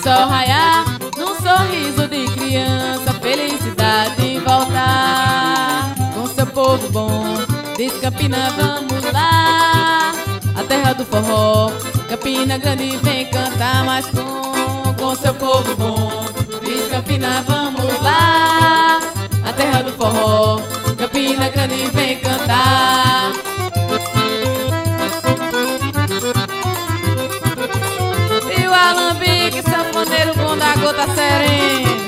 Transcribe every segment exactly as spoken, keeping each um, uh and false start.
sol raiar num sorriso de criança, felicidade voltar com seu povo bom. Diz Campina, vamos lá, a terra do forró. Campina Grande vem cantar mais com, com seu povo bom. Diz Campina, vamos lá, a terra do forró. Campina Grande vem cantar. E o alambique, sanfoneiro bom da gota serena.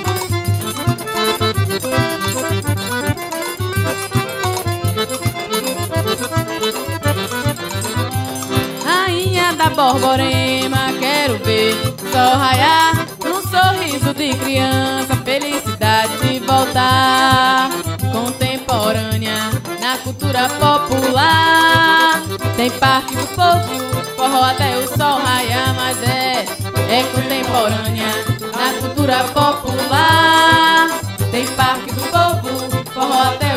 Rainha da Borborema, quero ver sol raiar num sorriso de criança, felicidade de voltar contemporânea na cultura popular. Tem Parque do Povo, forró até o sol raiar, mas é, é contemporânea na cultura popular. Tem Parque do Povo, forró até